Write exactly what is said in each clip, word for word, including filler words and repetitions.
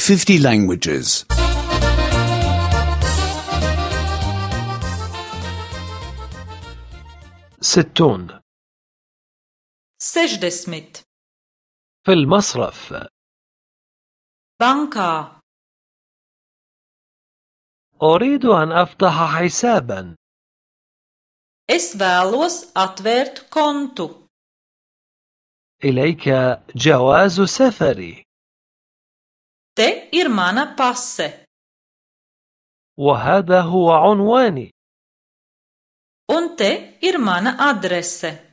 fifty languages. ستون. سešdesmit. في المصرف. bankā. أريد أن أفتح حسابا. Es vēlos atvērt kontu. إليك جواز سفري. Te ir mana pase. وهذا هو عنواني. Un te ir mana adrese.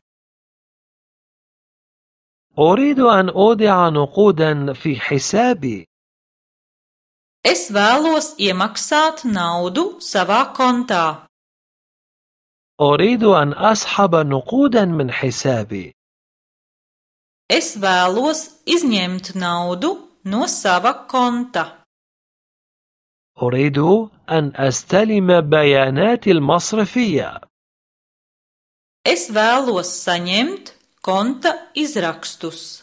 أريد أن أودع نقودا في حسابي. Es vēlos iemaksāt naudu savā kontā. أريد أن أسحب نقودا من حسابي. Es vēlos izņemt naudu no sava konta. أريد أن أستلم بياناتي المصرفية. Es vēlos saņemt konta izrakstus.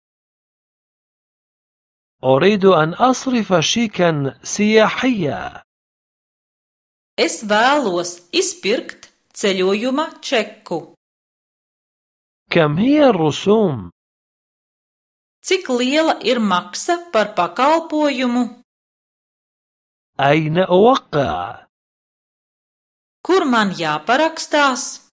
أريد أن أصرف شيكا سياحيا. Es vēlos izpirkt ceļojuma čeku. كم هي الرسوم؟ Cik liela ir maksa par pakalpojumu? أين أوقع؟ Kur man jāparakstās?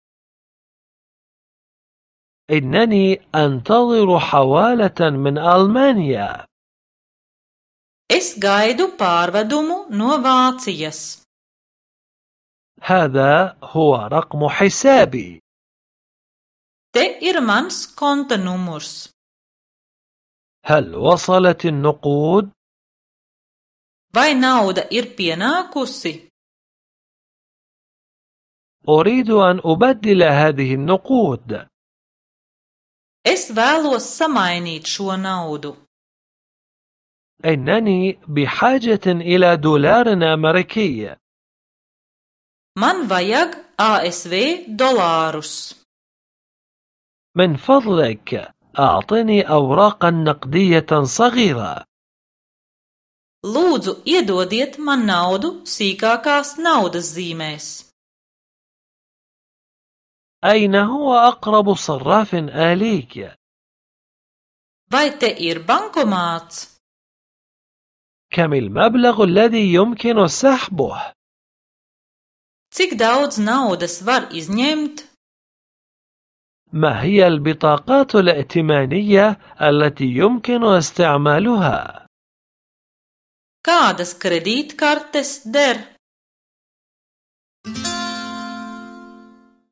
إنني أنتظر حوالة من ألمانيا. Es gaidu pārvedumu no Vācijas. هذا هو رقم حسابي. Te ir mans konta numurs. هل وصلت النقود؟ Vai nauda ir pienākusi? أريد أن أبدل هذه النقود. Es vēlos samainīt šo naudu. إنني بحاجة إلى دولار أمريكي. Man vajag A S V dolārus. من فضلك أعطني أوراقا نقدية صغيرة. Lūdzu, iedodiet man naudu sīkākās naudas zīmēs. أين هو أقرب صراف آلي؟ Vai te ir bankomāts? كم المبلغ الذي يمكن سحبه؟ Cik daudz naudas var izņemt? ما هي البطاقات الائتمانية التي يمكن استعمالها؟ Kādas kredītkartes der?